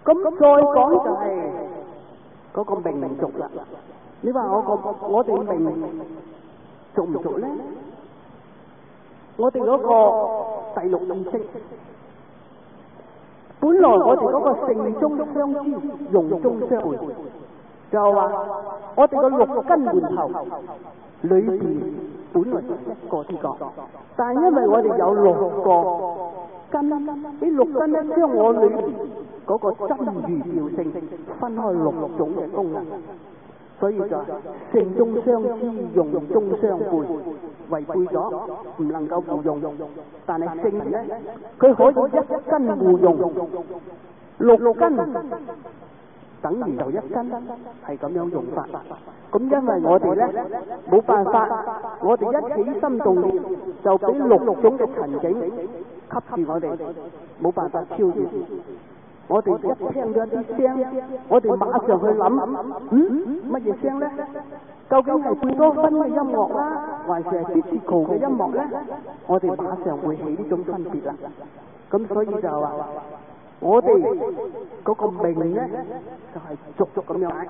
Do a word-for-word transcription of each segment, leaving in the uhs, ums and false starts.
咁再講就係嗰個命族啦。你話我個我哋命族唔族咧？我哋嗰個第六意識，本來我哋嗰個性中相知，用中相會，就係話我哋個六根門頭裏邊本來就一個知覺，但係因為我哋有六個根，呢六根咧將我裏邊嗰個真如妙性分開六種嘅功能，所以就係性中相知，用中相背，違背咗唔能夠互用。但係性咧，佢可以一根互用，六根等於就一根，係咁樣用法。咁因為我哋咧冇辦法，我哋一起心動念就俾六種嘅塵境吸住我哋，冇辦法超越。我哋一聽咗啲聲，我哋馬上去諗，嗯，乜嘢聲咧？究竟係貝多芬嘅音樂啦，還是係 disco 嘅音樂咧？我哋馬上會起呢種分別啦。咁所以就話，我哋嗰個命咧，就係逐逐咁樣解。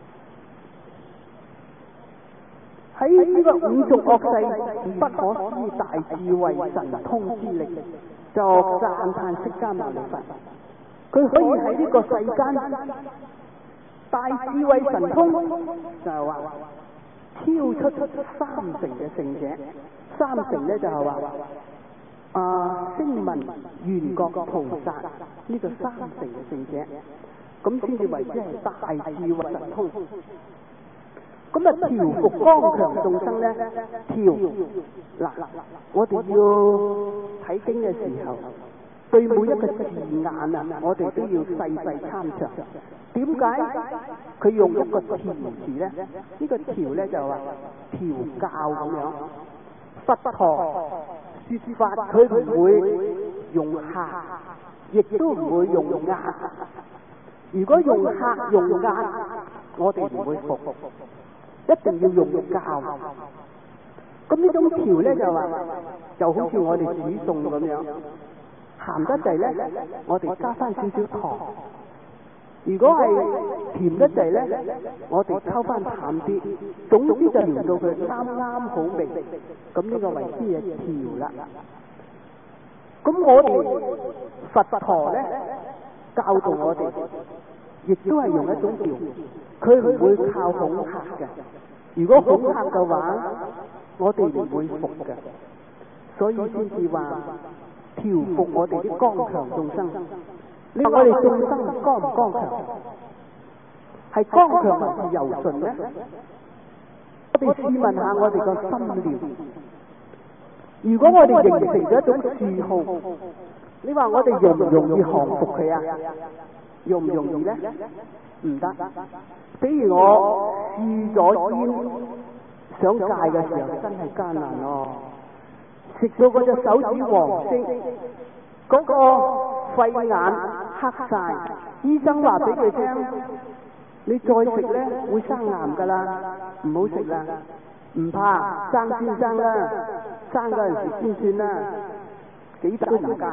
喺呢個五濁惡世不可思議大智慧神通之力，就讚歎釋迦牟尼佛。佢可以喺呢個世間大智慧神通，就係話超出三成嘅聖者，三成咧就係話啊聲聞緣覺菩薩呢個三成嘅聖者，咁先至為之係大智慧神通。咁啊調伏剛強眾生咧，調嗱我哋要睇經嘅時候，對每一個字眼啊，我哋都要細細參詳。點解佢用一個調詞咧？呢個調咧就話調教咁樣。佛陀説法，佢唔會用嚇，亦都唔會用壓。如果用嚇用壓，我哋唔會服，一定要用教。咁呢種調咧就話，就好似我哋煮餸咁樣。鹹得滯咧，我哋加翻少少糖；如果係甜得滯咧，我哋溝翻淡啲。總之就調到佢啱啱好味。咁呢個為之係調啦。咁我哋佛陀咧教導我哋，亦都係用一種調，佢唔會靠恐嚇嘅。如果恐嚇嘅話，我哋唔會服嘅。所以先至話。調伏我哋啲剛強眾生，你話我哋眾生剛唔剛強？係剛強還是柔順呢？我哋試問下我哋個心念，如果我哋形成咗一種嗜好，你話我哋容唔容易降服佢啊？容唔容易呢？唔得。比如我試咗煙，想戒嘅時候真係艱難咯。食到嗰隻手指黃色，嗰、那個肺眼黑晒，醫生話俾佢聽，你再食咧會生癌噶啦，唔好食啦，唔怕生先生啦，生嗰陣時先算啦，幾都唔戒。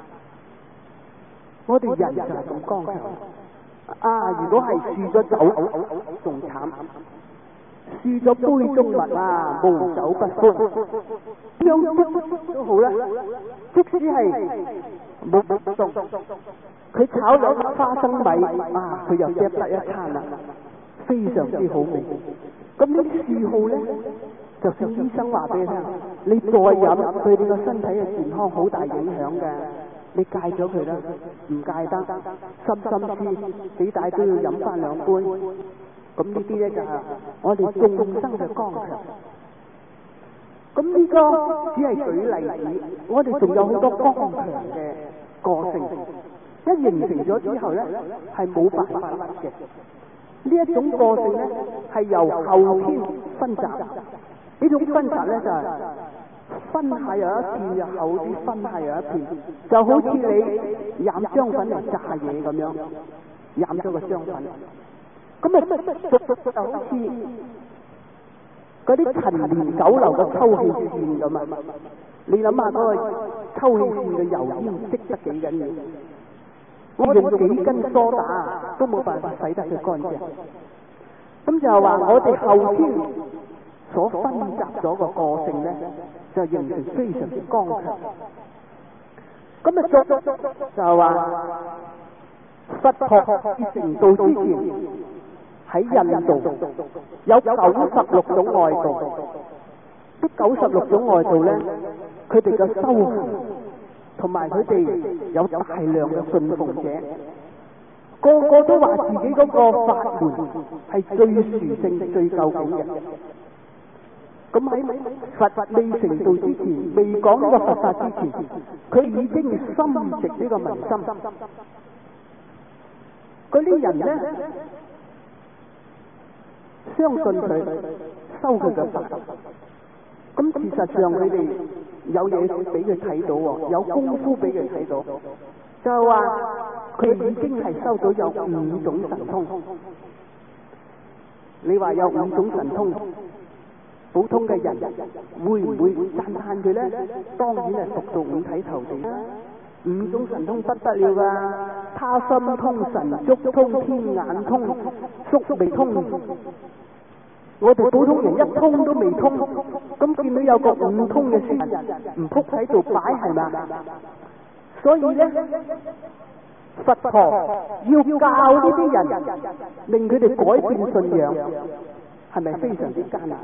我哋人就係咁剛強啊！如果係試咗酒，仲慘。試咗杯中物啊，無酒不歡，樣都好啦。即使係冇冇動，佢炒咗花生米啊，佢又夾得一餐啦，非常之好味。咁呢啲嗜好咧，就算醫生話俾你聽，你再飲對你個身體嘅健康好大影響嘅，你戒咗佢啦，唔戒得，深深知幾大都要飲翻兩杯。咁呢啲咧就係我哋眾生嘅剛強。咁呢個只係舉例子，我哋仲有好多剛強嘅個性，一形成咗之後咧，係冇辦法甩嘅。呢一種個性咧，係由後天分集。呢種分集咧就係分下有一片，又厚啲，分下有一片，就好似你染漿粉嚟炸嘢咁樣，染咗個漿粉。咁啊，就好似嗰啲陳年酒樓嘅抽氣扇咁啊！你諗下嗰個抽氣扇嘅油煙積得幾緊要？ 我用幾斤梳打都冇辦法洗得佢乾淨。咁就係話我哋後天所分集咗個個性咧，就形成非常之剛強。咁啊，作就係話佛學至成道之前，喺印度有九十六種外道。呢九十六種外道咧，佢哋嘅修行同埋佢哋有大量嘅信奉者，個個都話自己嗰個法門係最殊勝、最究竟嘅。咁喺佛法未成道之前，未講呢個佛法之前，佢已經深植呢個民心。嗰啲人咧，相信佢，修佢嘅法。咁事實上佢哋有嘢俾佢睇到喎，有功夫俾佢睇到，就係話佢已經係收到有五種神通。你話有五種神通，普通嘅人會唔會讚歎佢咧？當然係熟到五體投地啦！五種神通不得了噶，他心通、神足通、天眼通、宿味通。我哋普通人一通都未通，咁見到有個五通嘅書人唔仆喺度擺係嘛？所以咧，佛陀要教呢啲人，令佢哋改變信仰，係咪非常之艱難？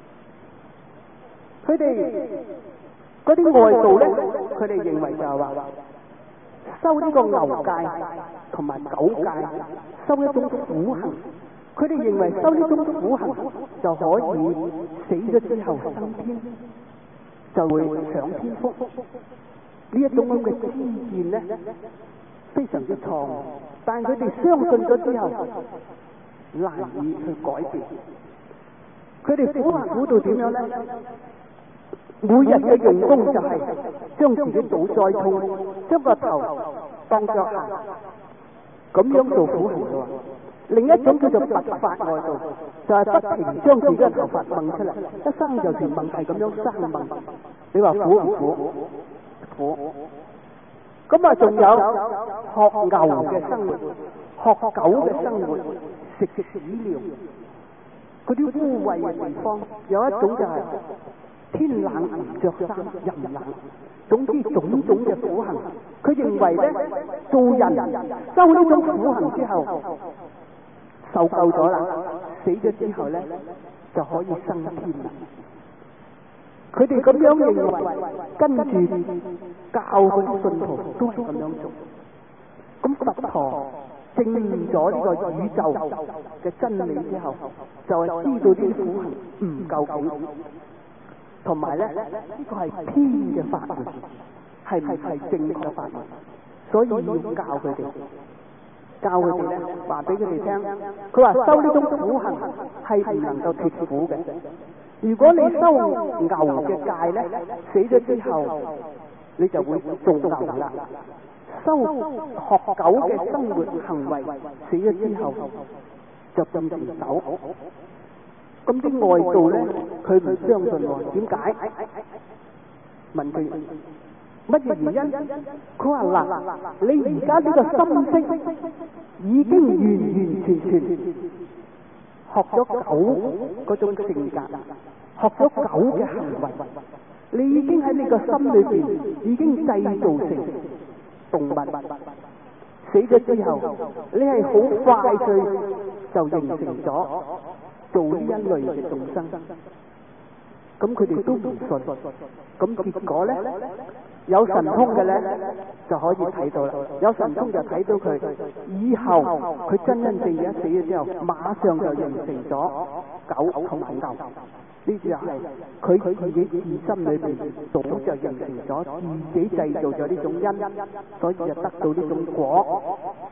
佢哋嗰啲外道咧，佢哋認為就係話修呢個牛戒同埋狗戒，修一種苦行。佢哋認為修呢種苦行就可以死咗之後升天，就會享天福。呢一種咁嘅知見咧，非常之錯誤。但係佢哋相信咗之後，難以去改變。佢哋苦行苦到點樣咧？每日嘅用功就係將自己倒栽蔥，將個頭當腳行，咁樣做苦行嘅話。另一種叫做拔髮外道，就係、是、不停將自己嘅頭髮掹出嚟，一生就條掹係咁樣生掹。你話苦唔苦？苦。咁啊，仲有學牛嘅生活，學狗嘅生活，食食屎尿，嗰啲污穢嘅地方，有一種就係天冷唔着衫，人冷。總之種種嘅苦行，佢認為咧，做人修呢種苦行之後，受夠咗啦，死咗之後咧就可以升天啦。佢哋咁樣認為，跟住教佢啲信徒都係咁樣做。咁佛陀證咗呢個宇宙嘅真理之後，就係知道啲苦行唔夠竟，同埋咧呢個係偏嘅法門，係唔係正確嘅法門？所以要教佢哋。教佢哋咧，話俾佢哋聽，佢話修呢種苦行係唔能夠脫苦嘅。如果你修牛嘅戒咧，死咗之後你就會做牛啦。修學狗嘅生活行為，死咗之後就變成狗。咁啲外道咧，佢唔相信喎，點解？問佢。乜嘢原因？佢話嗱，你而家呢個心識已經完完全全學咗狗嗰種性格，學咗狗嘅行為，你已經喺你個心裏邊已經製造成動物。死咗之後，你係好快脆就形成咗做呢一類嘅眾生。咁佢哋都唔信，咁結果咧？有神通嘅咧就可以睇到啦，有神通就睇到佢以後佢真真正正死咗之後，馬上就形成咗狗同埋牛。呢就係佢佢自己自心裏邊早就形成咗，自己製造咗呢種因，所以就得到呢種果。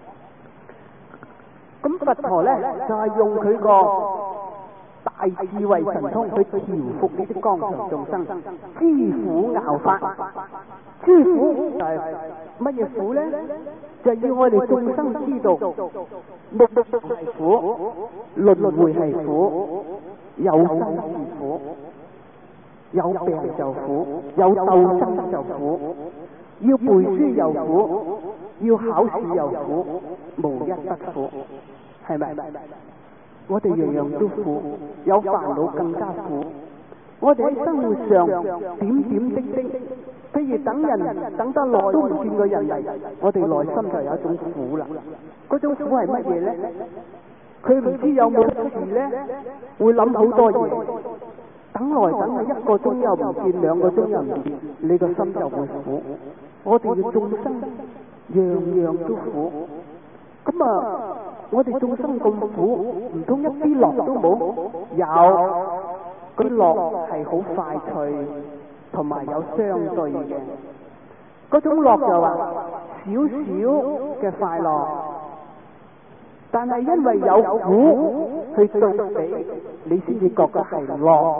咁佛陀咧就係、是、用佢個大智慧神通去調伏呢啲剛強眾生，知苦熬法。知苦就係乜嘢苦咧？就係、要我哋眾生知道，六道係苦，輪迴係苦，有生是苦，有病就苦，有鬥爭就苦，要背書又苦， 要考試又苦，無一不苦，係咪？我哋樣樣都苦，有煩惱更加苦。我哋喺生活上點點滴滴，譬如等人等得耐都唔見個人嚟，我哋內心就有一種苦啦。嗰種苦係乜嘢咧？佢唔知有冇事咧，會諗好多嘢。等來等去一個鐘又唔見，兩個鐘又唔見，你個心就會苦。我哋嘅眾生樣樣都苦，咁啊，我哋眾生咁苦，唔通一啲樂都冇？有，嗰啲樂係好快脆，同埋有相對嘅。嗰種樂就話少少嘅快樂，但係因為有苦去對比，你先至覺得係樂。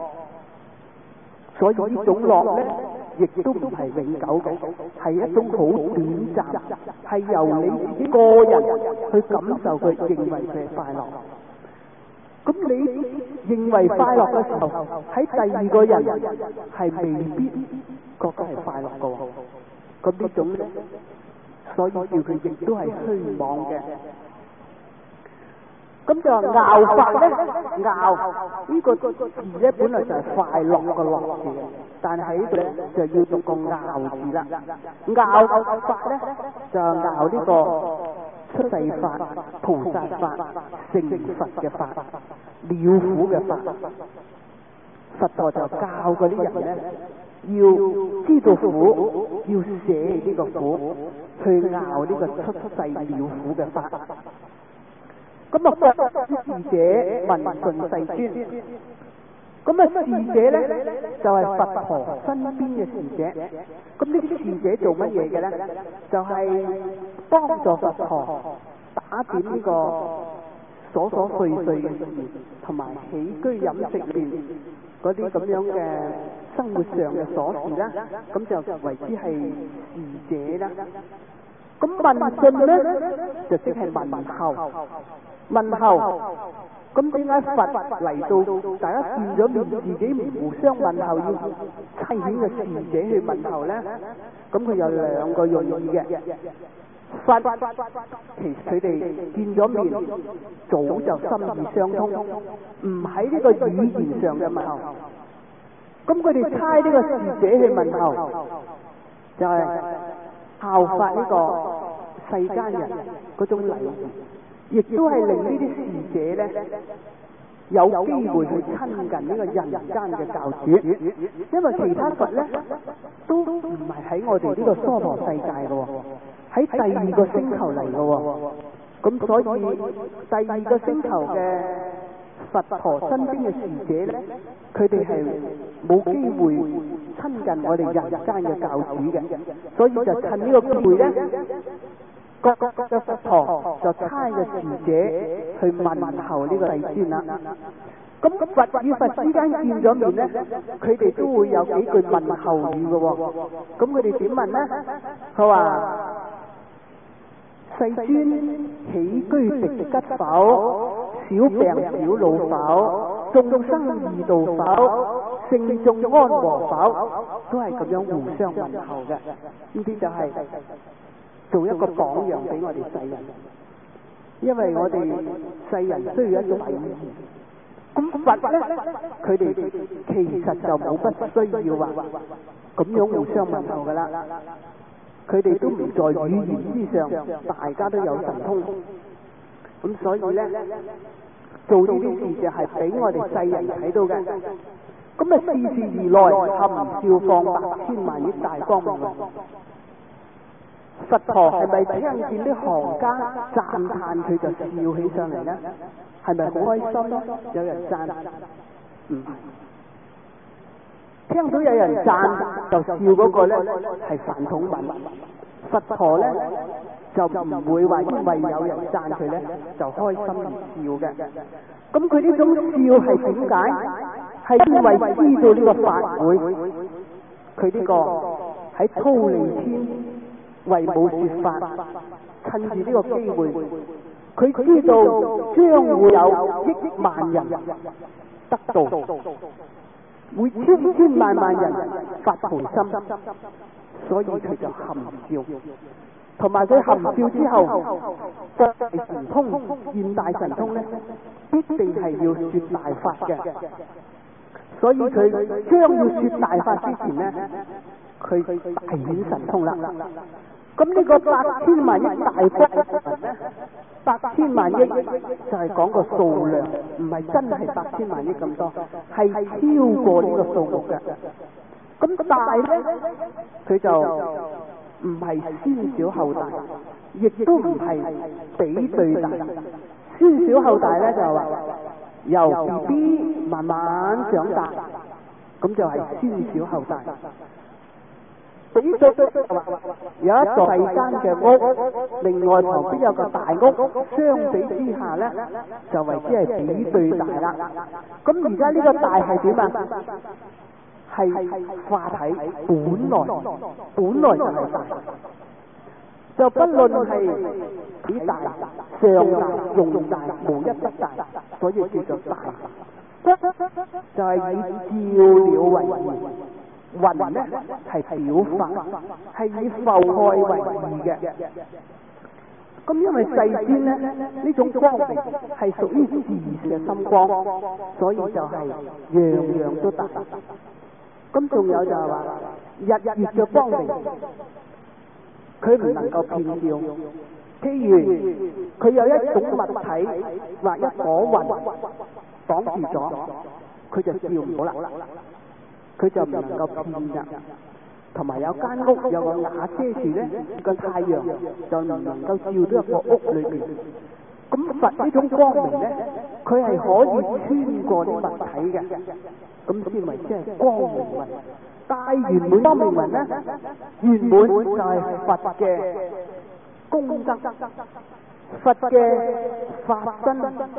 所以呢種樂咧，亦都唔係永久嘅，係一種好短暫，係由你自己個人去感受佢，認為佢係快樂。咁你認為快樂嘅時候，喺第二個人係未必覺得係快樂嘅喎。咁呢種咧，所以叫佢亦都係虛妄嘅。咁就拗法咧，拗呢個字咧本來就係快樂嘅樂字，但係喺呢度咧就要讀個拗字啦。拗法咧就係拗呢個出世法、菩薩法、成佛嘅法、了苦嘅法。佛陀就教嗰啲人咧，要知道苦，要捨呢個苦，去拗呢個出世了苦嘅法。咁啊，佛之侍者聞訊世尊。咁啊，侍者咧就係、是、佛陀身邊嘅侍者。咁呢啲侍者做乜嘢嘅咧？就係、是、幫助佛陀打點呢個瑣瑣碎碎嘅事，同埋起居飲食亂嗰啲咁樣嘅生活上嘅瑣事啦。咁就為之係侍者啦。咁問訊咧就即係問候。問候，咁點解佛嚟到大家見咗面，自己唔互相問候，要差遣嘅侍者去問候咧？咁佢有兩個用意嘅。佛其實佢哋見咗面，早就心意相通，唔喺呢個語言上嘅問候。咁佢哋差呢個侍者去問候，就係、是、效法呢個世間人嗰種禮儀。亦都係令呢啲侍者咧有機會去親近呢個人間嘅教主，因為其他佛咧都唔係喺我哋呢個娑婆世界嘅喎，喺第二個星球嚟嘅喎，咁所以第二個星球嘅佛陀身邊嘅侍者咧，佢哋係冇機會親近我哋人間嘅教主嘅，所以就趁呢個機會咧。各個嘅佛陀就差嘅侍者去問候呢個世尊啦。咁佛與佛之間見咗面咧，佢哋都會有幾句問候語嘅喎。咁佢哋點問咧？佢話：世尊起居食吉否？小病小老否？眾生易度否？聖眾安和否？都係咁樣互相問候嘅。呢啲就係、是。做一個榜樣俾我哋世人，因為我哋世人需要一種禮儀。咁佛咧，佢哋其實就冇不需要話咁樣互相問候噶啦。佢哋都唔在語言之上，大家都有神通。咁所以咧，做呢啲事就係俾我哋世人睇到嘅。咁啊，事事而來，含笑放百千萬億大光明。佛陀係咪聽見啲行家讚歎佢就笑起上嚟咧？係咪好開心咯？有人讚，唔係。聽到有人讚就笑嗰個咧係飯桶文。佛陀咧就唔會話因為有人讚佢咧就開心而笑嘅。咁佢呢種笑係點解？係因為知道呢個法會，佢呢個喺忉利天為母說法，趁住呢個機會，佢知道將會有億萬人得道，會千千萬萬人發菩提心，所以佢就含笑。 同埋佢含笑之後，大神通、現大神通咧，必定係要說大法嘅。所以佢將要說大法之前咧，佢大顯神通啦。咁呢個八千萬億大波咧，八千萬億就係講個數量，唔係真係八千萬億咁多，係超過呢個數目嘅。咁大咧，佢就唔係先小後大，亦都唔係比對大。先小後大咧就係話由 B B 慢慢長大，咁就係先小後大。比對有一座細間嘅屋，另外旁邊有個大屋，相比之下咧就為之係比對大啦。咁而家呢個大係點啊？係化體，本來本來就係大，就不論係幾大、上大、用大、無一不大，所以叫做大。就係、是、以照料為義，雲呢係表法，係以浮蓋為義嘅。咁因為世尊呢，呢種光明係屬於自嘅心光，所以就係樣樣都大。咁仲有就係話日月嘅光明，佢唔能夠遍照。譬如佢有一種物體或一朵雲擋住咗，佢就照唔到啦，佢就唔能夠遍噶。同埋有間屋有個瓦遮住咧，個太陽就唔能夠照到一個屋裏邊。咁佛呢種光明咧，佢係可以穿過啲物體嘅，咁先為之係光明雲。大圓滿光明雲咧，圓滿就係佛嘅功德，佛嘅法身、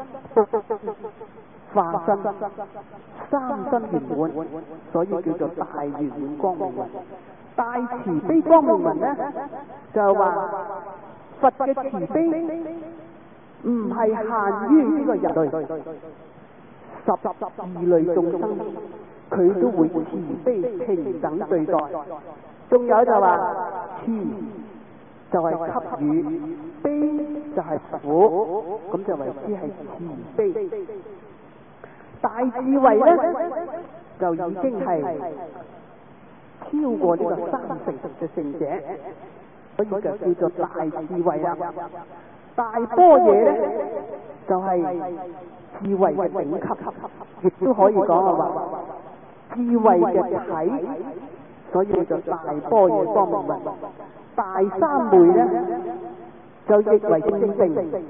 化身、三身圓滿，所以叫做大圓滿光明雲。大慈悲光明雲咧，就係話佛嘅慈悲唔係限於呢個人類，十二類眾生佢都會慈悲平等對待。仲有就話慈就係給予，悲就係苦，咁就為之係慈悲。大智慧咧就已經係超過呢個三成嘅聖者，所以就叫做大智慧啦。大般若咧就係、是、智慧嘅頂級，亦都可以講係話智慧嘅體，所以叫做大般若光明雲。大三昧咧就譯為正定，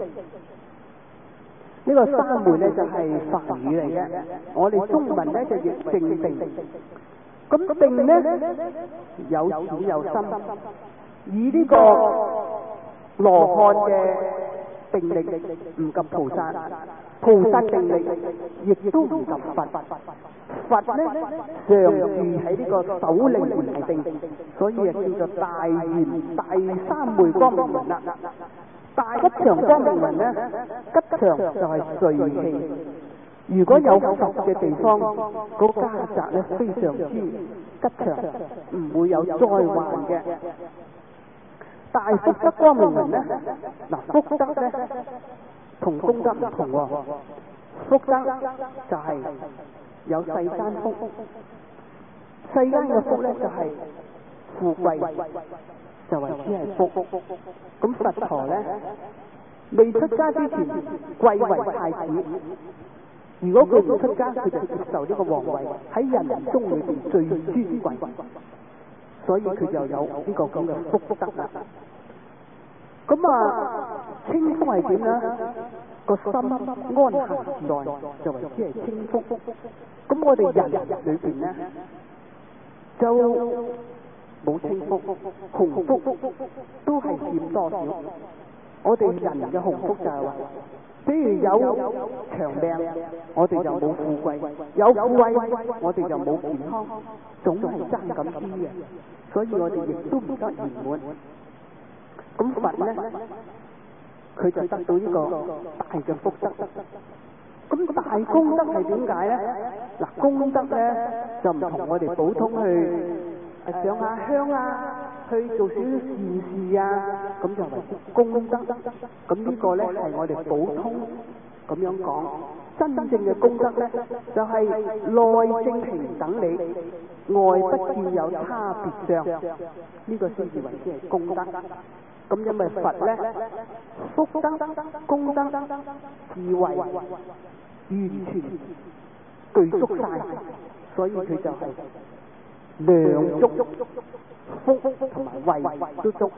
呢、這個三昧咧就係梵語嚟嘅，我哋中文咧就譯正定。咁定咧有淺有深，以呢個羅漢嘅定力唔及菩薩，菩薩定力亦都唔及佛。佛咧常住喺呢個首楞嚴定，所以啊叫做大圓大三昧光明雲啦。大吉祥光明雲咧，吉祥就係瑞氣。如果有佛嘅地方，嗰家宅咧非常之吉祥，唔會有災患嘅。大福德光明雲咧，嗱福德咧同功德唔同喎。福德就係有世間福，世間嘅福咧就係富貴，就為之係福。咁佛陀咧未出家之前貴為太子。如果佢唔出家，佢就接受呢個皇位，喺人中裏邊最尊貴，所以佢就有呢個咁嘅福德啦。咁啊，清福係點咧？個心安閒自在，就為之係清福。咁我哋人裏邊咧就冇清福，鴻福都係佔多少。我哋人嘅鴻福就係話，比如有長命，我哋就冇富貴；有富貴，我哋就冇健康，總係爭咁啲嘅。所以我哋亦都唔得圓滿。咁佛咧，佢就得到呢個大嘅福德。咁大功德係點解咧？嗱，功德咧就唔同我哋普通去上下香啊、 去做少少善事啊，咁就為之功德。咁呢個咧係我哋普通咁樣講，真正嘅功德咧就係、是、內正平等理，外不見有差別相，呢、這個先至為之係功德。咁因為佛咧福德、功德、智慧完全具足晒，所以佢就係量足，福同埋慧都足。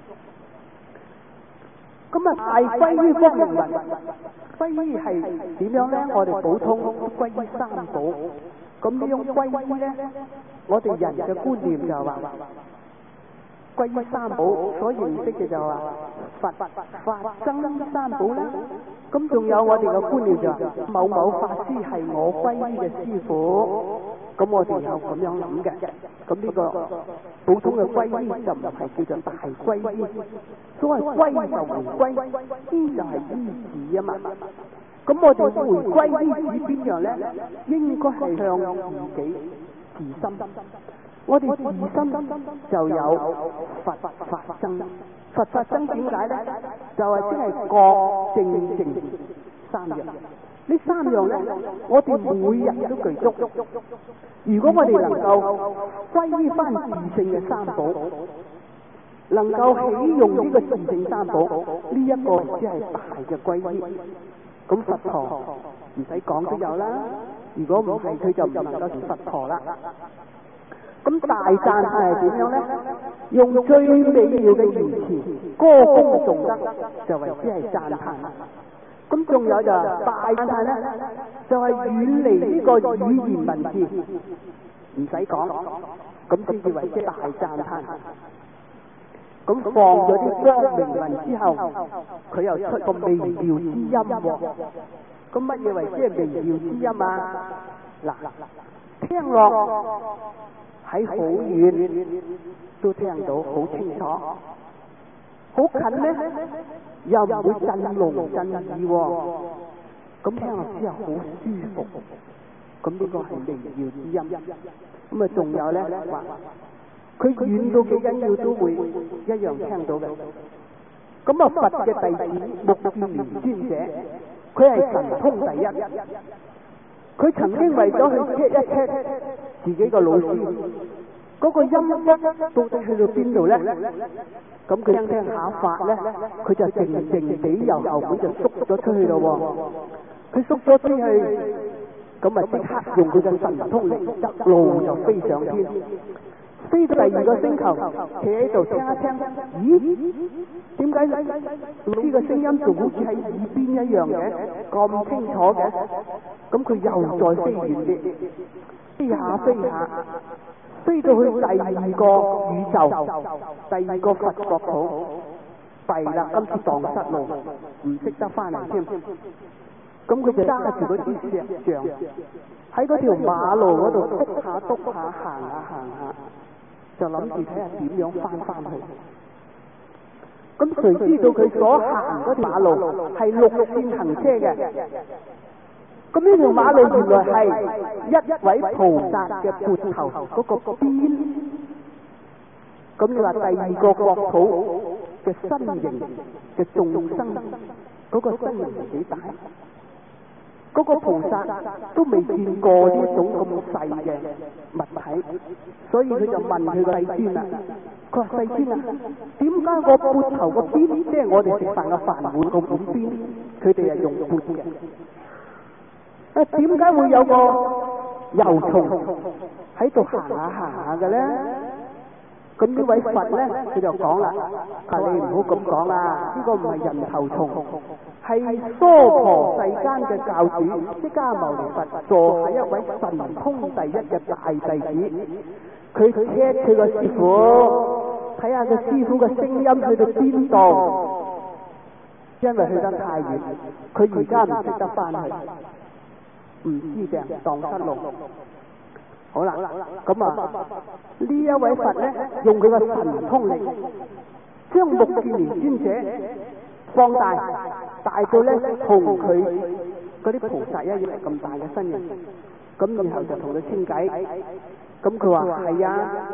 咁啊，大歸於光明雲，歸於係點樣咧？我哋普通歸於三寶。咁呢種歸於咧，我哋人嘅觀念就係話歸於三寶，所認識嘅就話佛法僧三寶啦。咁仲有我哋嘅觀念就話某某法師係我歸依嘅師傅。咁我哋有咁樣諗嘅。咁呢個普通嘅歸依就唔係叫做大歸依。所謂歸就回歸，依就係依止啊嘛。咁我哋回歸依止邊樣咧？應該係向自己自心。我哋自身就有佛法僧，佛法僧點解咧？就係即係覺正正三樣。呢三樣咧，我哋每人都具足。如果我哋能夠歸依翻自性嘅三寶，能夠起用呢個自性三寶，呢、這、一個只係大嘅歸依。咁佛陀唔使講都有啦。如果唔係，佢就唔能夠成佛陀啦。咁大讚係點樣咧？用最美妙嘅言辭，歌功頌德，就為之係讚歎。咁仲有就大讚咧，就係遠離呢個語言文字，唔使講，咁先至為之大讚歎。咁放咗啲光明雲之後，佢又出個微妙之音喎。咁乜嘢為之係微妙之音啊？嗱，聽落喺好遠都聽到好清楚，好近咧又唔會震聾震耳喎。咁聽落之後好舒服。咁呢個係微妙之音。咁啊，仲有咧話，佢遠到幾緊要都會一樣聽到嘅。咁啊，佛嘅弟子目犍連尊者，佢係神通第一。佢曾經為咗去 check 一 check 自己個老師嗰、那個音到底去到邊度咧？咁佢聽聽下法咧，佢就靜靜地由後門就縮咗出去咯。佢縮咗出去，咁啊即刻用佢嘅神通力，一路就飛上天。飛到第二個星球，企喺度聽一聽，咦？點解呢個聲音仲好似喺耳邊一樣嘅，咁清楚嘅？咁佢又再飛遠啲，飛下飛下，飛到去第二個宇宙，第二個佛國土，弊啦！今次蕩失路，唔識得翻嚟添。咁佢就揸住嗰支石像，喺嗰條馬路嗰度篤下篤下，行下行下。就諗住睇下點樣翻翻去。咁誰知道佢所行嗰條馬路係綠線行車嘅？咁呢條馬路原來係一位菩薩嘅缽頭嗰個邊。咁你話第二個國土嘅身形嘅眾生，嗰、嗰個身形係幾大？嗰個菩薩都未見過呢種咁細嘅物體，所以佢就問佢個世尊啦。佢話：世尊啊，點解個缽頭個邊，即係我哋食飯嘅飯碗個碗邊，佢哋係用缽嘅？啊，點解會有個油蟲喺度行下行下嘅咧？咁呢位佛咧，佢就講啦：啊，你唔好咁講啦，呢個唔係人頭蟲。係娑婆世間嘅教主釋迦牟尼佛座下一位神通第一嘅大弟子，佢 check 佢個師傅，睇下個師傅嘅聲音去到邊度，因為去得太遠，佢而家唔識得翻去，唔知嘅蕩失路。好啦，咁啊呢一位佛咧，用佢個神通力，將目犍連尊者放大，大到咧同佢嗰啲菩薩一樣咁大嘅身形，咁然後就同佢傾偈。咁佢話係啊，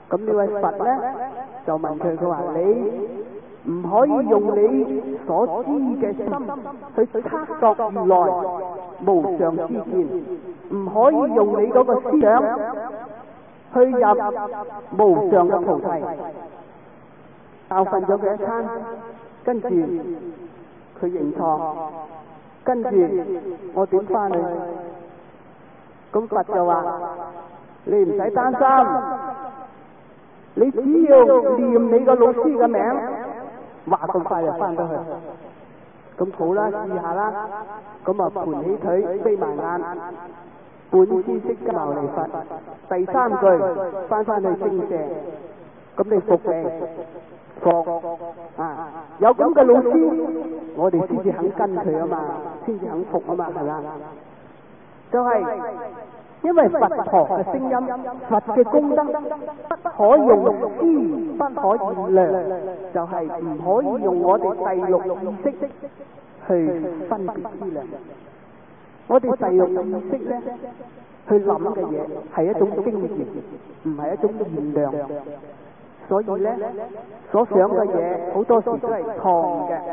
咁呢位佛咧就問佢，佢話你唔可以用你所知嘅心去測度如來無上之見，唔可以用你嗰個思想去入無上嘅菩提。教訓咗佢一餐，跟住佢認錯，跟住我點翻去？咁佛就話：你唔使擔心，你只要念你個老師嘅名，話咁快就翻到去。咁好啦，試下啦。咁啊，盤起腿，眯埋眼，本師釋迦牟尼佛。第三句翻翻去聖舍，咁你服未？服啊！有咁嘅老師，我哋先至肯跟佢啊嘛，先至肯服啊嘛，係咪？就係、是、因為佛陀嘅聲音，佛嘅功德不可用思，不可以量，就係、是、唔可以用我哋第六意識去分別思量。我哋第六意識咧去諗嘅嘢係一種經驗，唔係一種現量。所以咧，所想嘅嘢好多時都係錯嘅。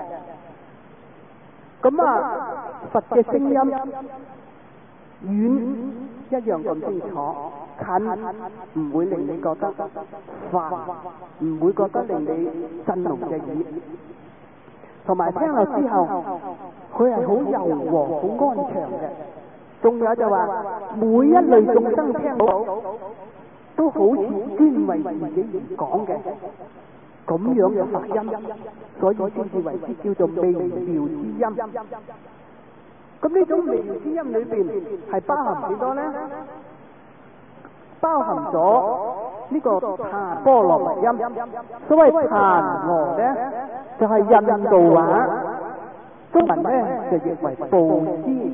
咁啊，佛嘅聲音遠一樣咁清楚，近唔會令你覺得煩，唔會覺得令你震聾嘅耳。同埋聽落之後，佢係好柔和、好安詳嘅。仲有就話，每一類眾生聽到，都好似專為自己而講嘅咁樣嘅發音，所以先至為之叫做微妙之音。咁呢種微妙之音裏邊係包含幾多呢？包含咗呢個檀波羅蜜音。所謂檀俄呢，就係、是、印度話，中文呢就譯為布施。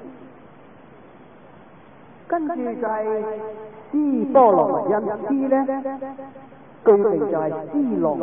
跟住就係斯波羅蜜音，斯呢據名就係斯羅，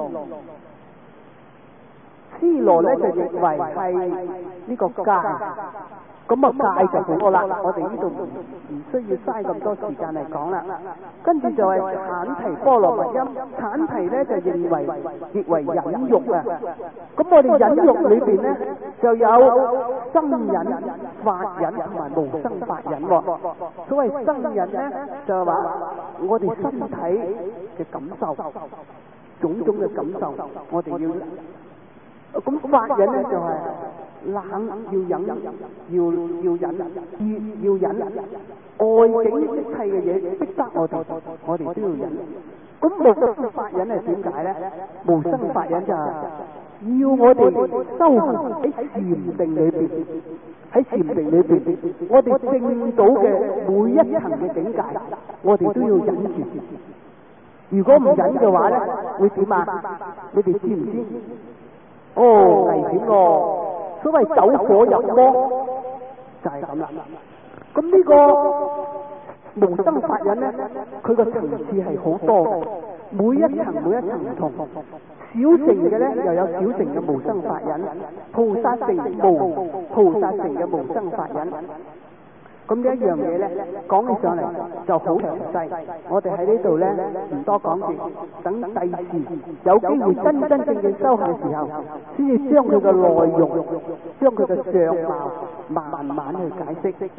斯羅呢就譯為係呢個戒。咁啊戒就好多啦，我哋呢度唔唔需要嘥咁多時間嚟講啦。跟住就係產提波羅蜜音，產提呢就認為譯為忍辱啊。咁我哋忍辱裏邊呢就有生忍、法忍同埋無生法忍喎。所謂生忍呢就係話我哋身體嘅感受，種種嘅感受，我哋要。咁法忍呢就係、是、冷要忍，要要忍，熱要忍，外境一切嘅嘢逼得我哋，我哋都要忍。咁無生法忍係點解咧？無生法忍就係要我哋修行喺禪定裏邊，喺禪定裏邊，我哋證到嘅每一層嘅境界，我哋都要忍住。如果唔忍嘅話咧，會點啊？你哋知唔知？哦，危險咯！所謂走火入魔就係咁啦。咁呢個無生法忍咧，佢個層次係好多嘅，每一層每一層唔同。小乘嘅咧又有小乘嘅無生法忍，菩薩乘無菩薩乘嘅無生法忍。咁呢一樣嘢咧，講起上嚟就好詳細。我哋喺呢度咧唔多講住，等第二時有機會真真正正修行嘅時候，先至將佢嘅內容、將佢嘅相貌慢慢去解釋。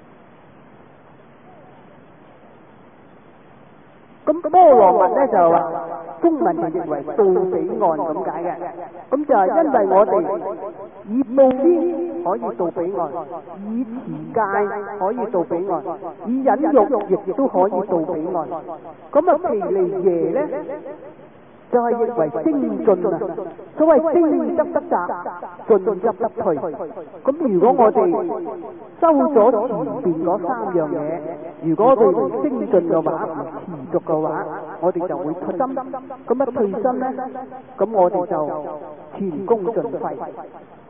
咁波羅蜜咧就話中文就譯為到彼岸咁解嘅，咁就係因為我哋以布施可以到彼岸，以持戒可以到彼岸，以忍辱亦都可以到彼岸。咁啊，毗尼耶咧就係譯為精進啊！所謂精則得習，進則得退。咁如果我哋修咗前邊嗰三樣嘢，如果我哋唔精進嘅話，唔持續嘅話，我哋就會退心。咁一退心咧，咁我哋就前功盡廢。